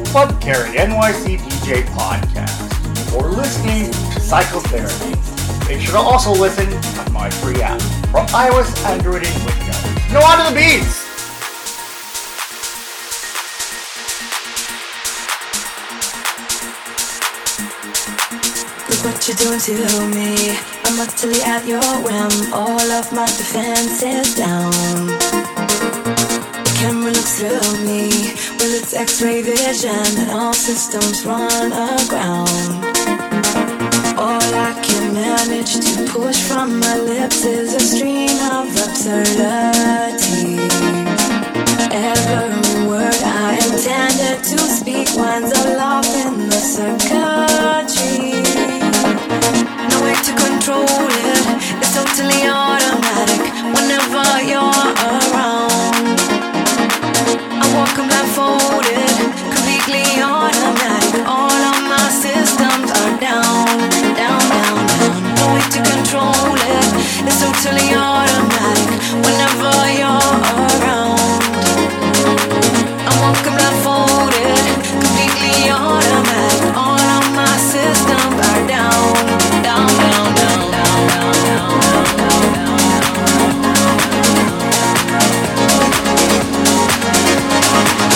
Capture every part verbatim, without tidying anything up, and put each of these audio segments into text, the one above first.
Club Carry N Y C D J podcast, or listening to Psychotherapy. Make sure to also listen on my free app for iOS, Android, and Windows. Now on to the beats! Look what you're doing to me. I'm utterly at your whim. All of my defenses down. The camera looks through me with its X-ray vision, and all systems run aground. All I can manage to push from my lips is a stream of absurdity. Every word I intended to speak winds aloft in the circuitry. No way to control it, it's totally automatic whenever you're around. I walk blindfolded, completely automatic. All of my systems are down, down, down, down. No way to control it, it's totally automatic whenever you're around. I'm walking blindfolded, completely automatic. All of my systems are down, down, down, down, down, down, down, down, down, down, down.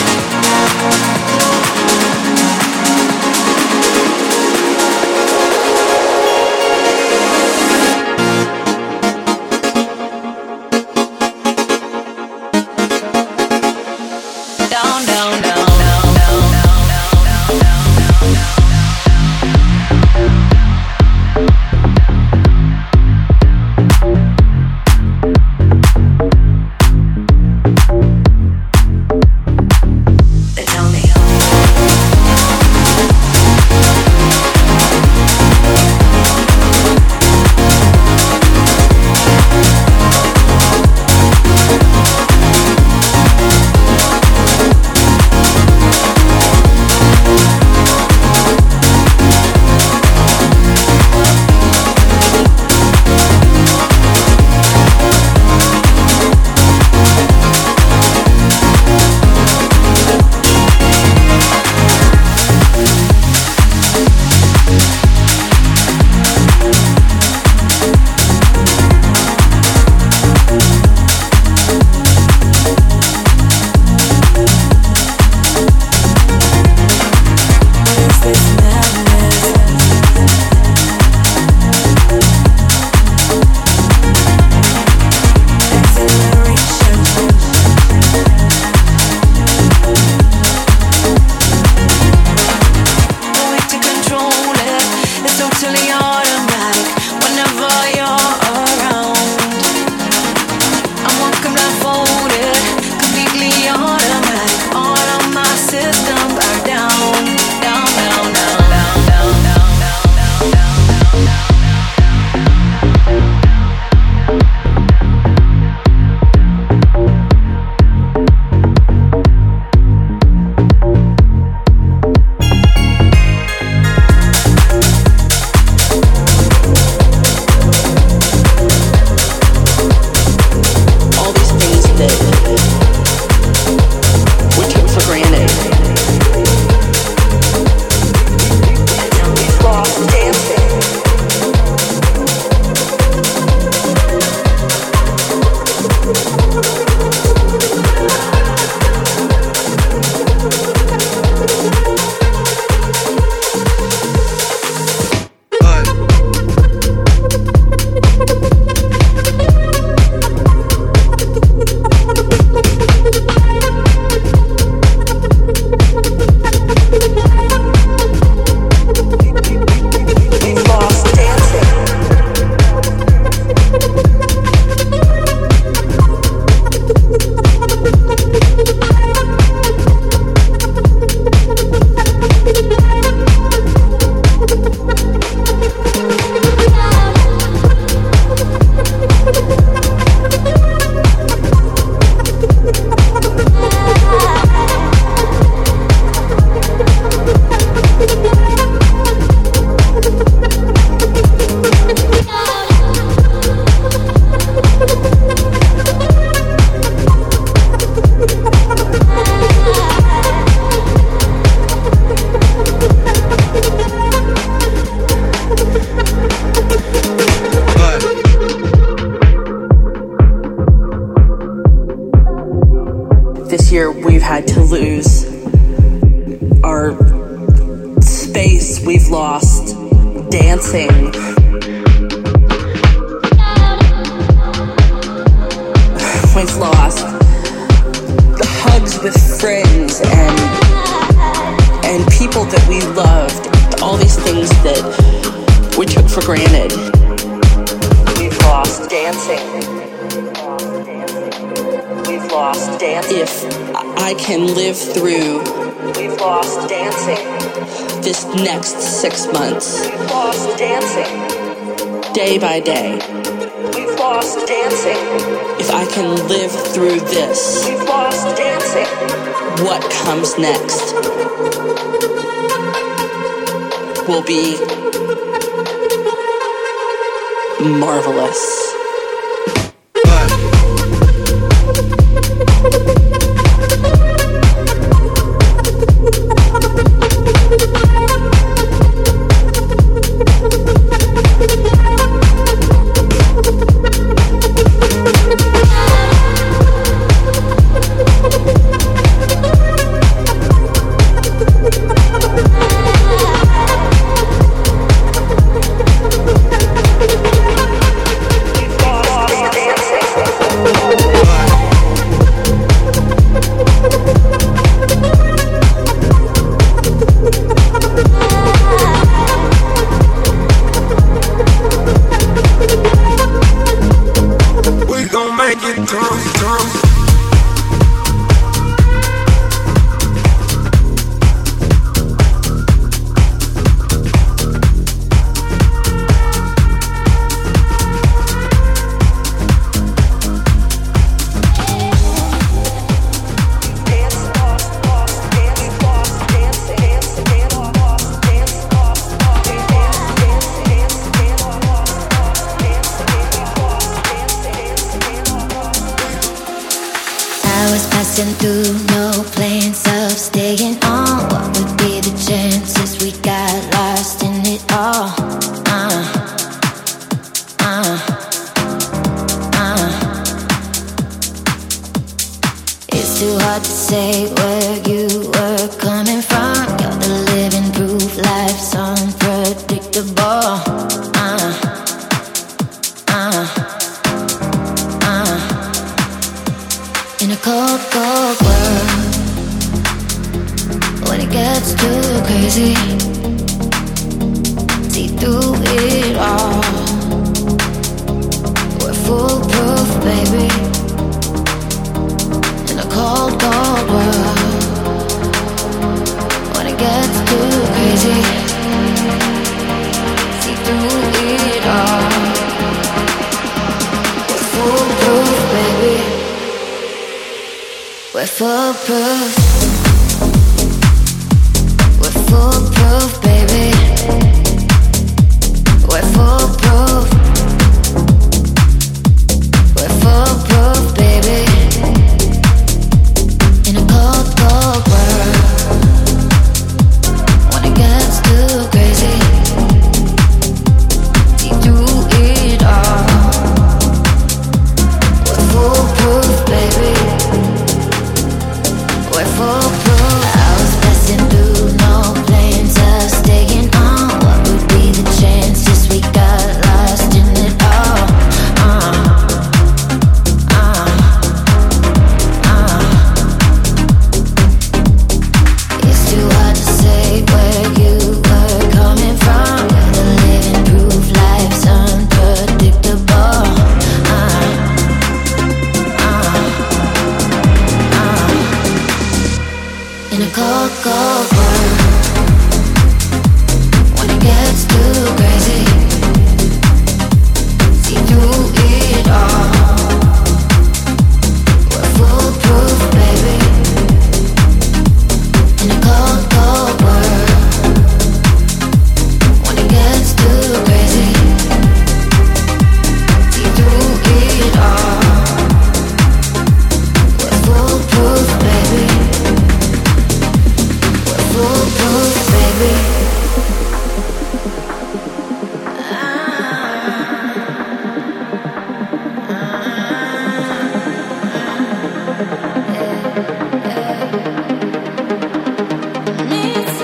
our space. We've lost dancing. We've lost the hugs with friends and and people that we loved. All these things that we took for granted. We've lost dancing. We've lost dancing. If I can live through, we've lost dancing. This next six months, we've lost dancing. Day by day, we've lost dancing. If I can live through this, we've lost dancing. What comes next will be marvelous. Needs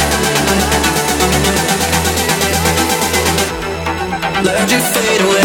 Let you fade away.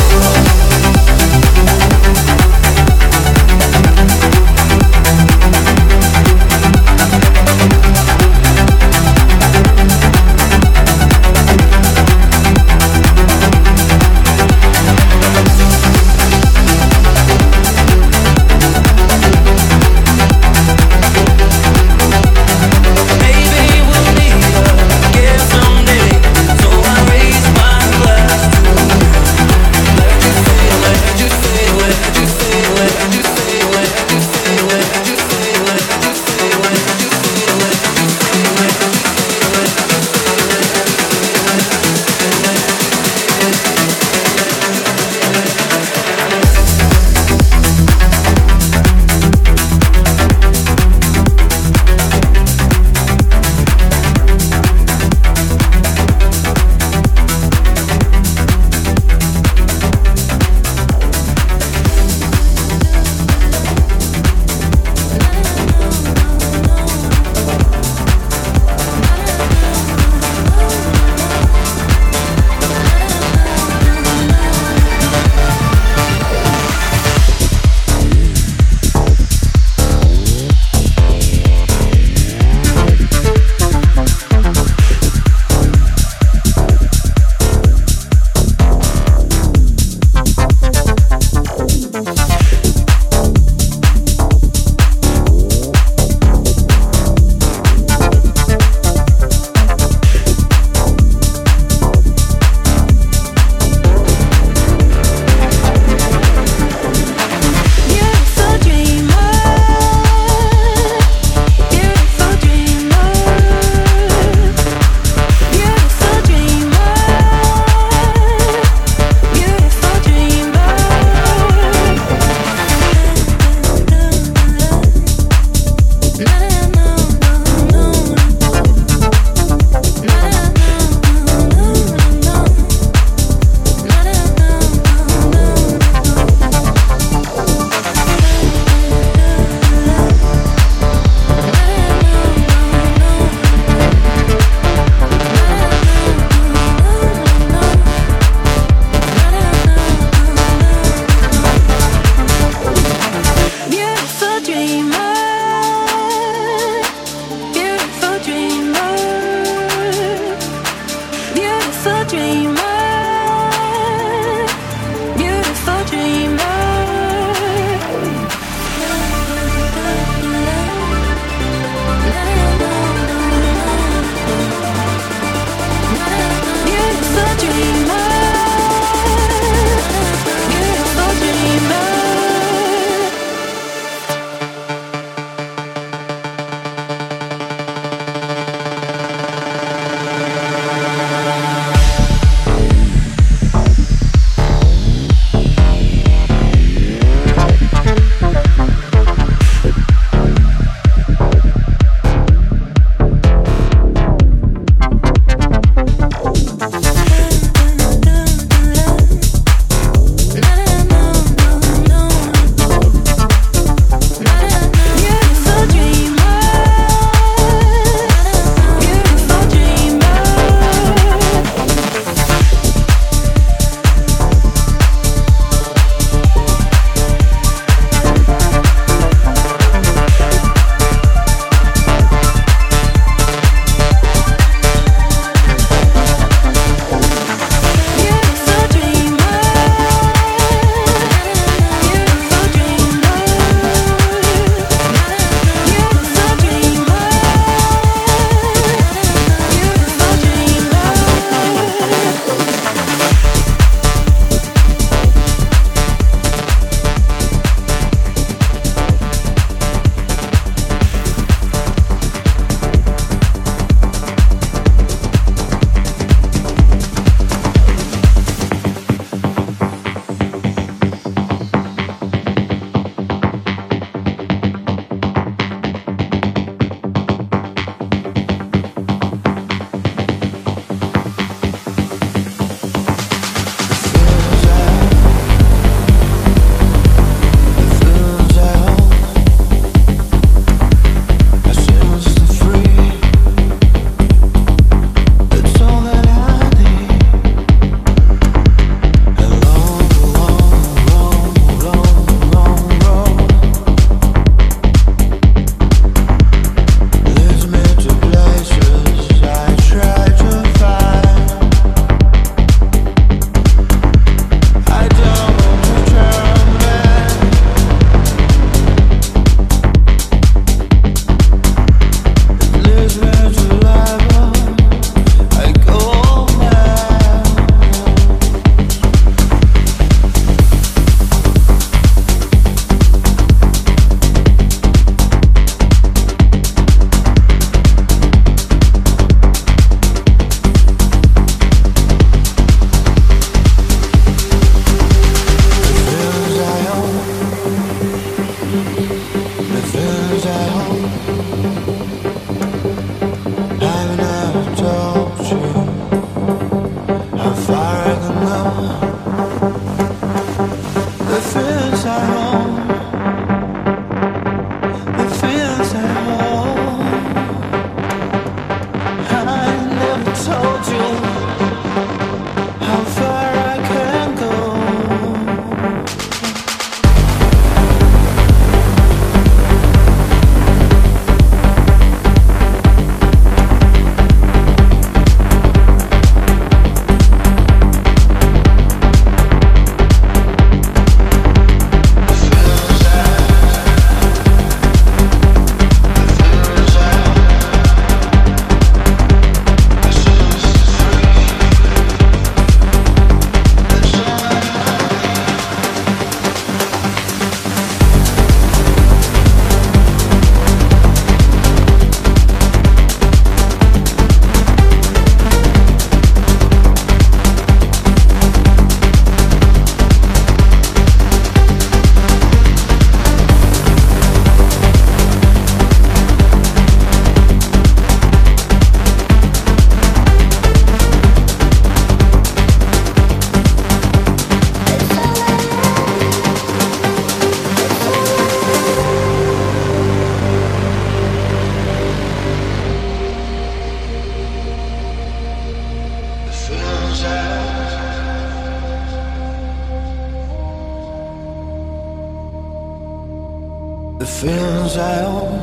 feelings I hold,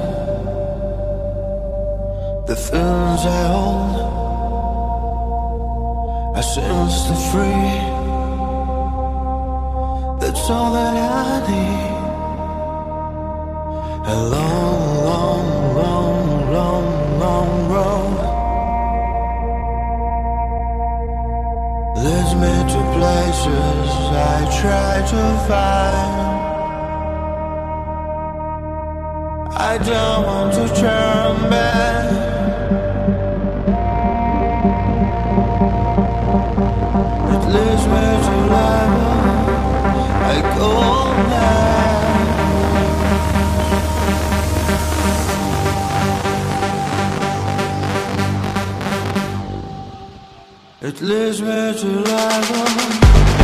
the feelings I hold, I sense the free. That's all that I need. A long, long, long, long, long road leads me to places I try to find. I don't want to turn back. It leads me to life. I go now. It leads me to life.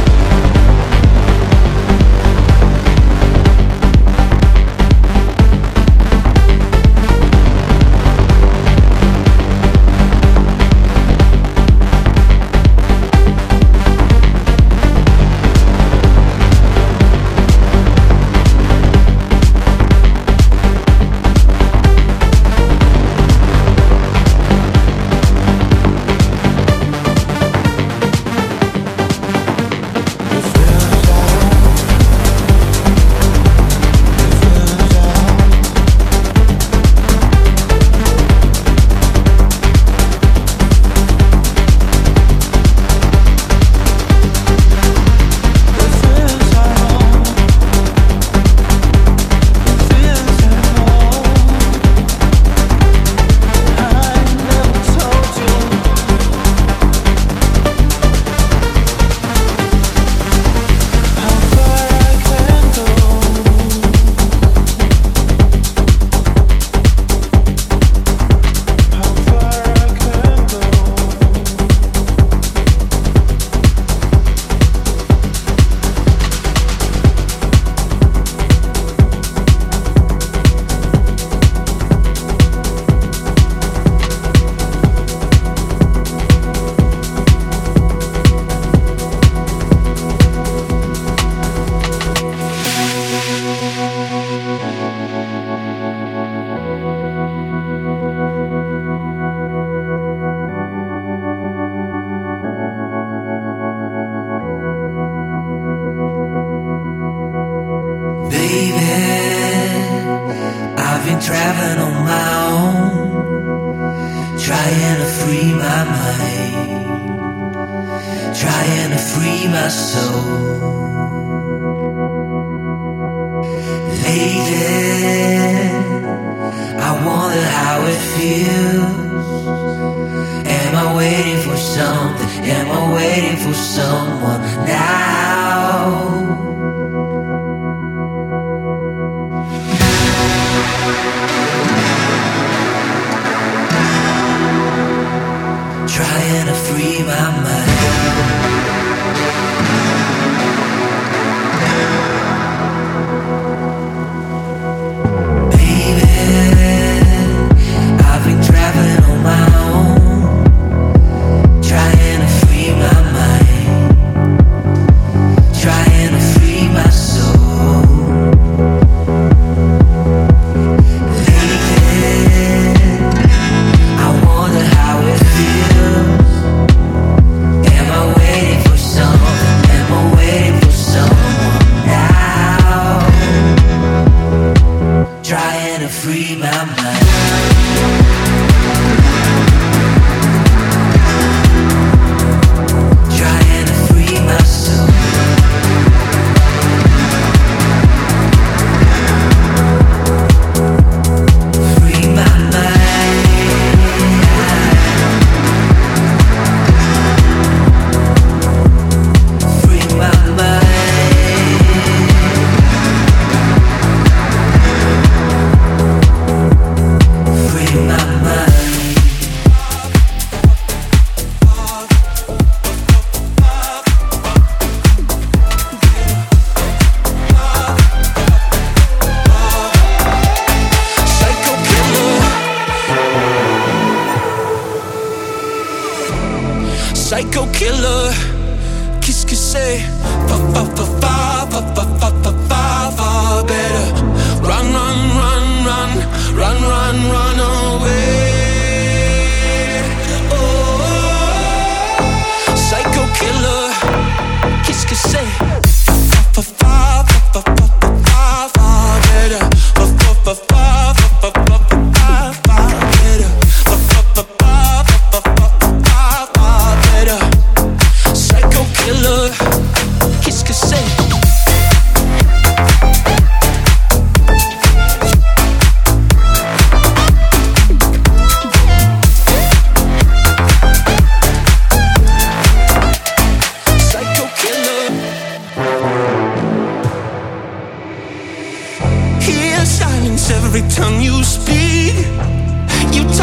Psycho killer, qu'est-ce que c'est? Fa fa fa fa fa fa fa fa fa. Better run, run, run.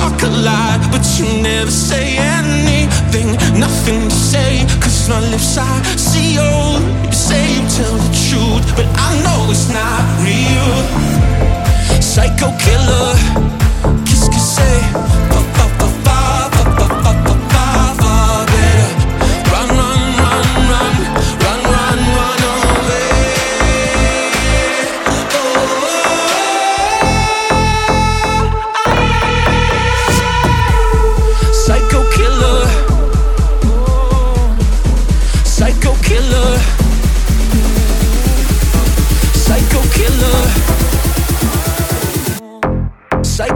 talk a lot, but you never say anything. Nothing to say, cause my lips are sealed. You say you tell the truth, but I know it's not real. Psycho killer, qu'est-ce que c'est? Pa pa pa pa pa pa pa pa pa pa. Better run, run, run, run, run, run, run away. Psycho killer, psycho killer, psycho killer, psycho.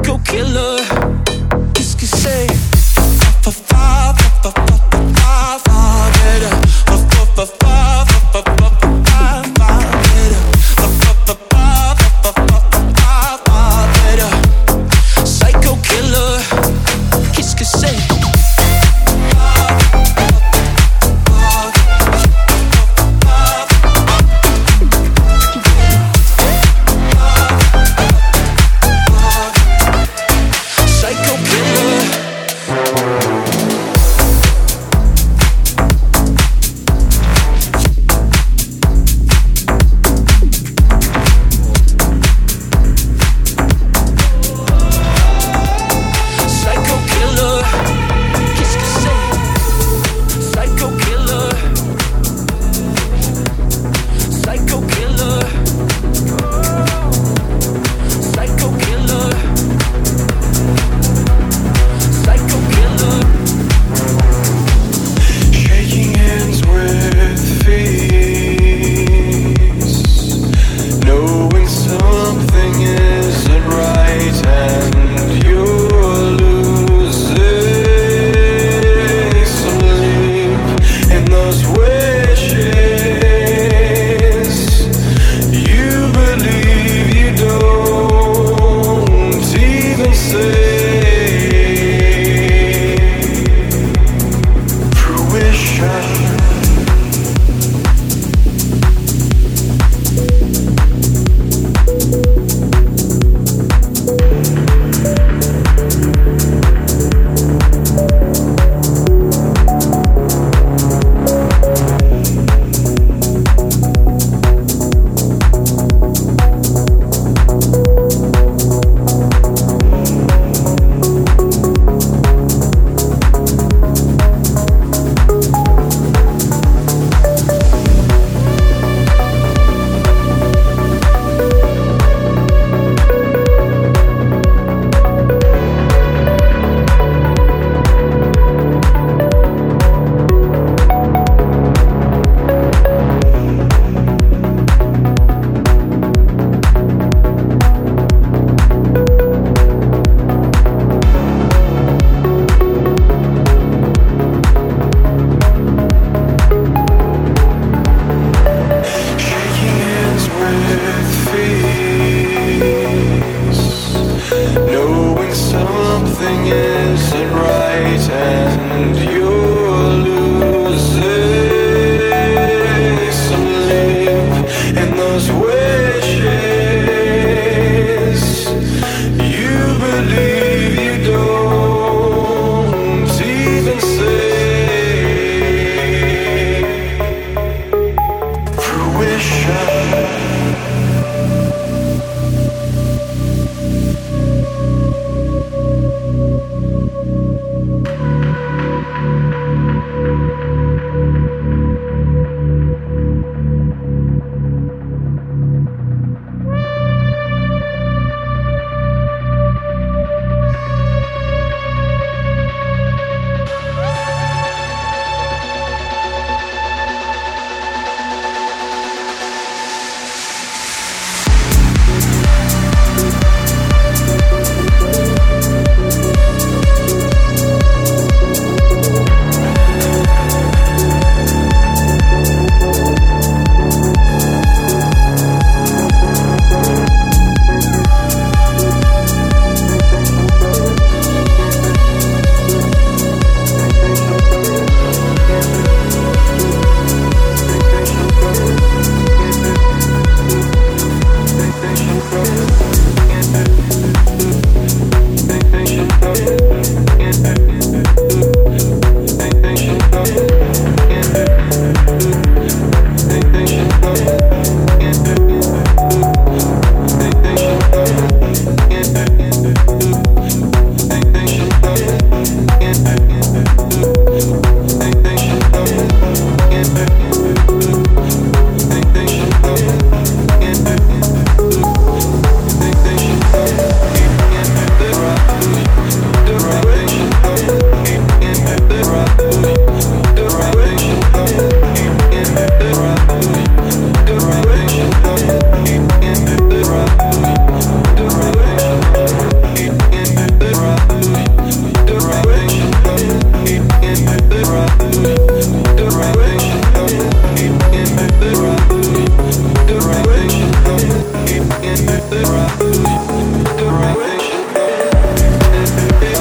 Direction.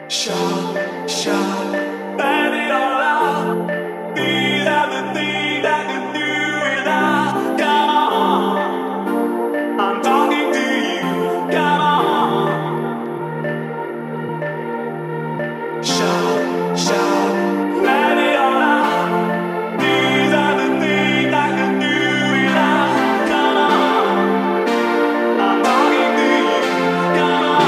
Shout, shout, let it all out. These are the things I can do without. Come on, I'm talking to you. Come on. Shout, shout, let it all out. These are the things I can do without. Come on, I'm talking to you. Come on.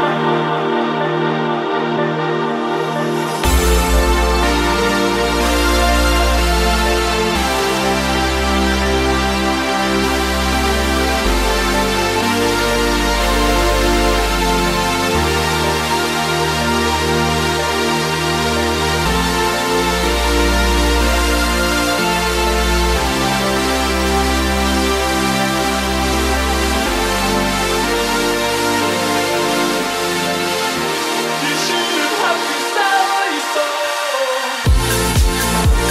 You shouldn't have to sell your soul.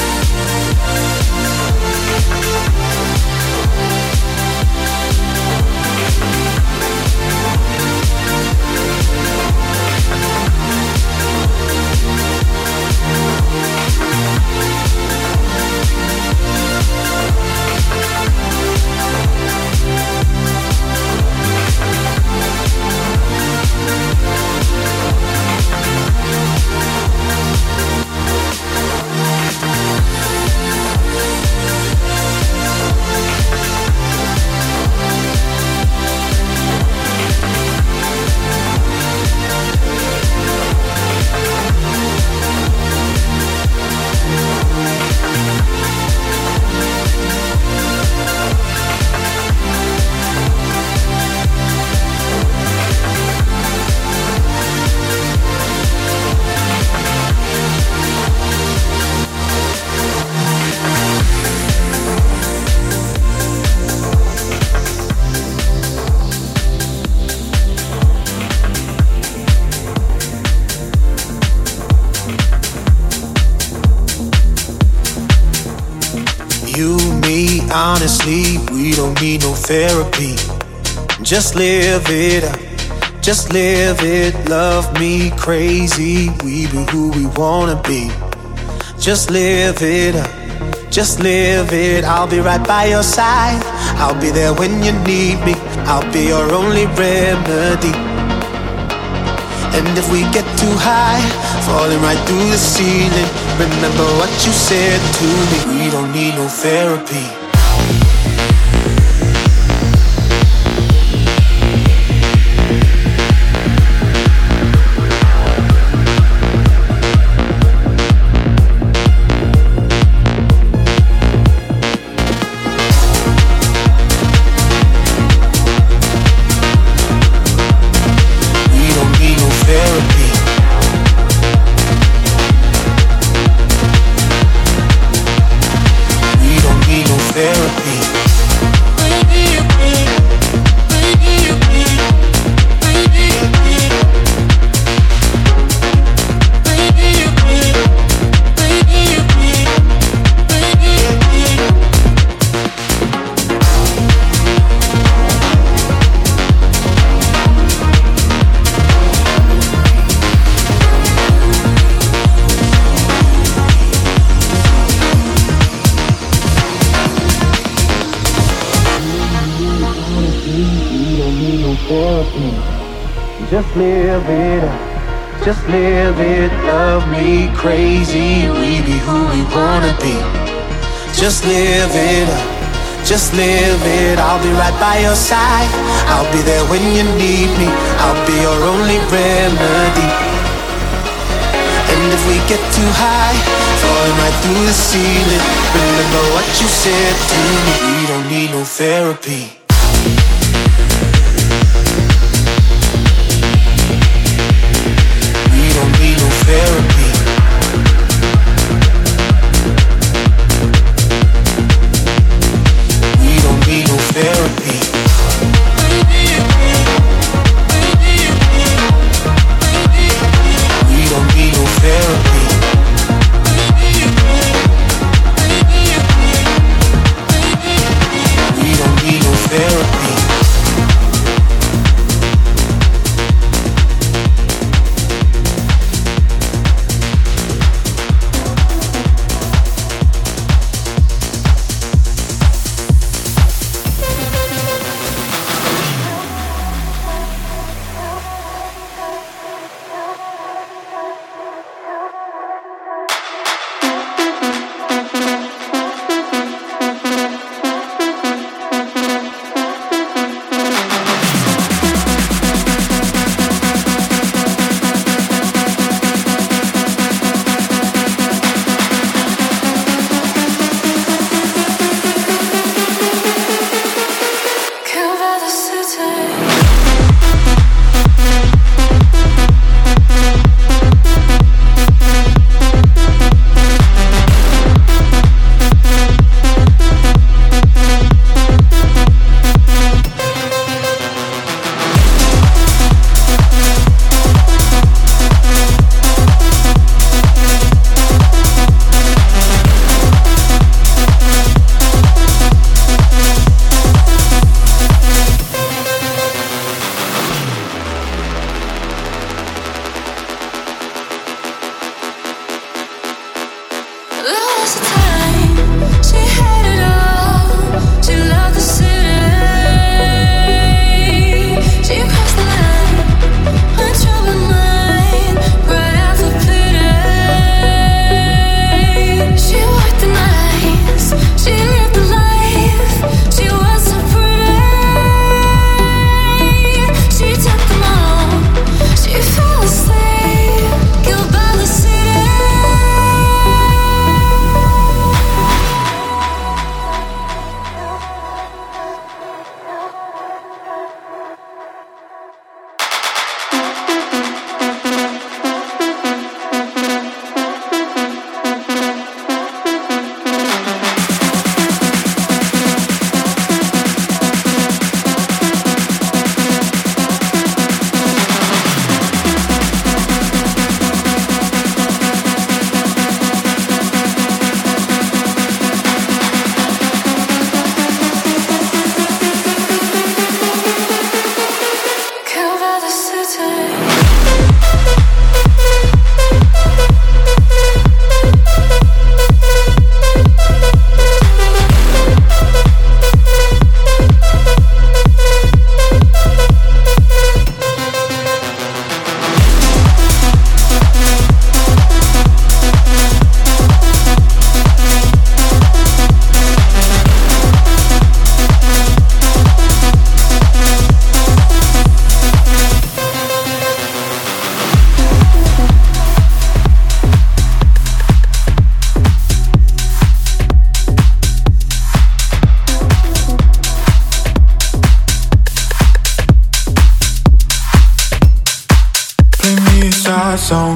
You, me, honestly, we don't need no therapy. Just live it up, just live it. Love me crazy, we be who we wanna be. Just live it up, just live it. I'll be right by your side, I'll be there when you need me. I'll be your only remedy. And if we get too high, falling right through the ceiling, remember what you said to me. We don't need no therapy. Just live it up, just live it. Love me crazy, we be who we wanna be. Just live it up, just live it. I'll be right by your side, I'll be there when you need me. I'll be your only remedy. And if we get too high, falling right through the ceiling, remember what you said to me. We don't need no therapy. Therapy. We don't need no therapy. We don't need no therapy. We don't need no therapy. inside zone.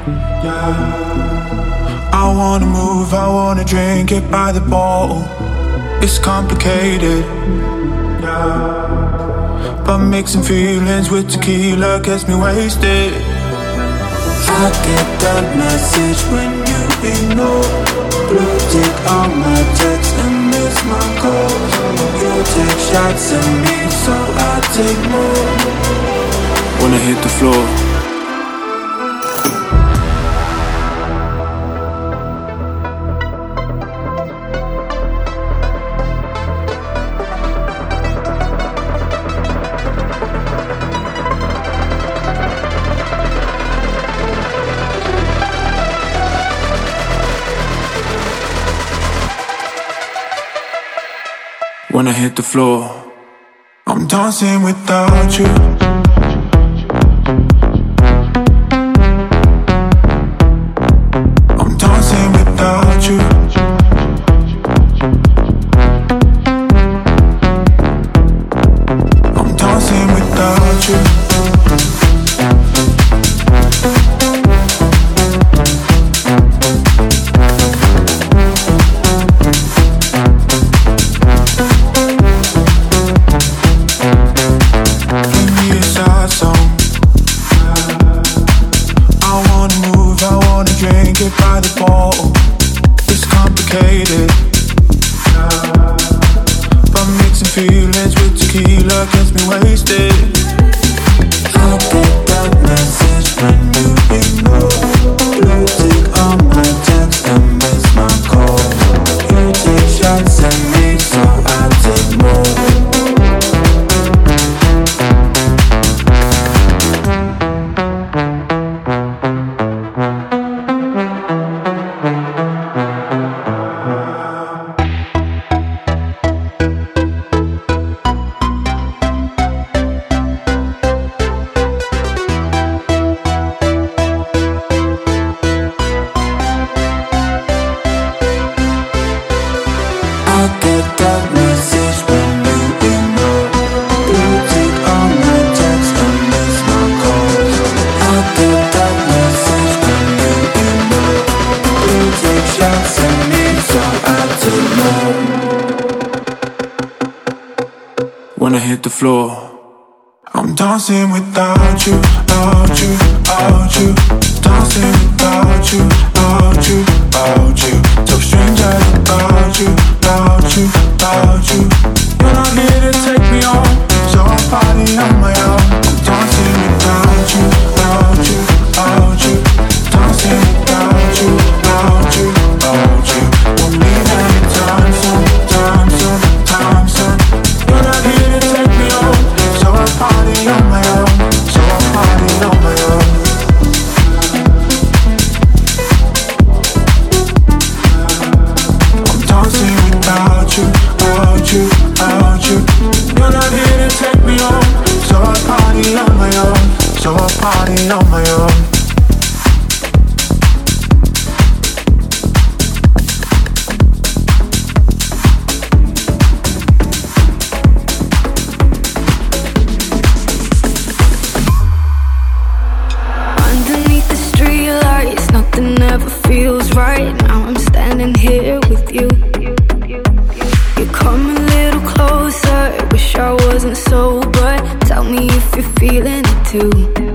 Yeah. I wanna move, I wanna drink it by the bottle. It's complicated, yeah. But mixing feelings with tequila gets me wasted. I get that message when you ignore. Blue tick on my text and miss my calls. You take shots at me, so I take more. Wanna hit the floor. When I hit the floor, I'm dancing without you. I'm dancing without you. I'm dancing without you. By the bottle, it's complicated, yeah. But mixing feelings with tequila gets me wasted. I get that message when you ignore. Blue tick on my text and miss my call. You take shots at me, so I take more. When I hit the floor, I'm dancing without you, without you, without you. Dancing without you, without you, without you. So strangers without you, without you, without you. You're not here to take me on, so I'll party on my own. I'm dancing without you, without you, without you. Dancing without you, without you, without you. Won't leave anytime soon, time soon, time soon. You're not here to take me home, so I'll party on my own, so I'll party on my own. I'm dancing without you, without you, without you. You're not here to take me home, so I'll party on my own, so I'll party on my own. Nothing ever feels right. Now I'm standing here with you. You come a little closer. Wish I wasn't sober. Tell me if you're feeling it too.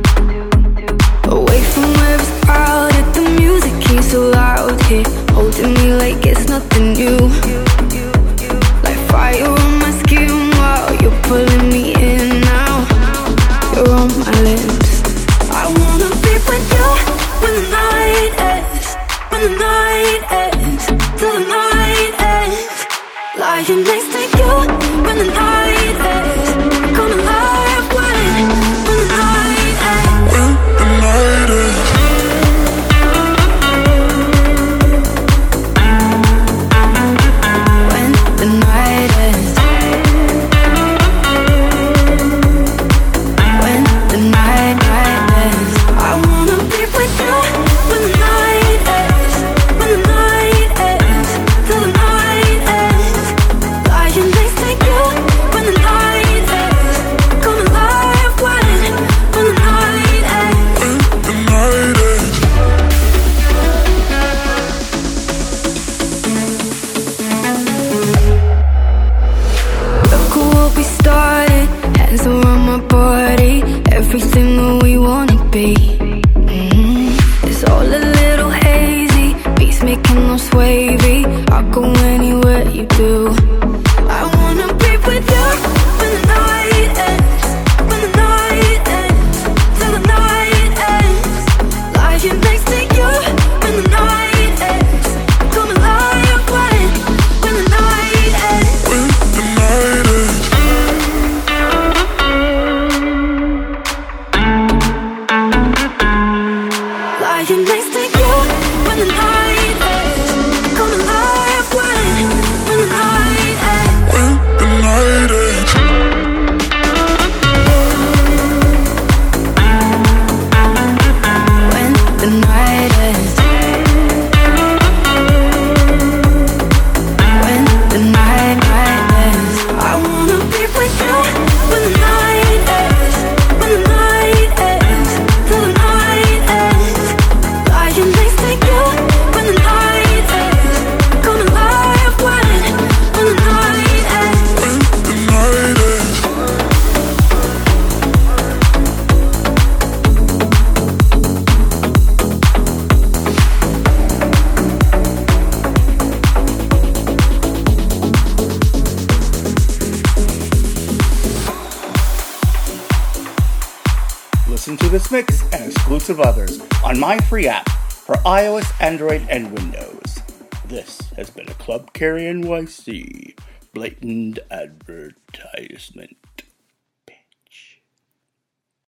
Away from where it's crowded, the music keeps so loud here, holding me like it's nothing new. Like fire on my skin while you're pulling me in now. You're on my lips. I wanna be with you when the night ends, when the night ends, till the night ends. Lying next to you when the night ends. We're gonna lie when, when the night ends. When the night ends. When the night ends. When the night, night ends. I wanna be with you when the night ends, when the night ends, till the night ends. Lying next to you when Lying next to you when the night ends. Come alive when, when the night ends. When the night ends. When the night ends. When the night, night ends. I wanna be with you when the night ends. When the night ends. Till the night ends. Lying next to you when the night ends. Come alive when, when the night ends. When the night ends. Listen to this mix and exclusive others on my free app for iOS, Android, and Windows. This has been a Club Carry N Y C blatant advertisement.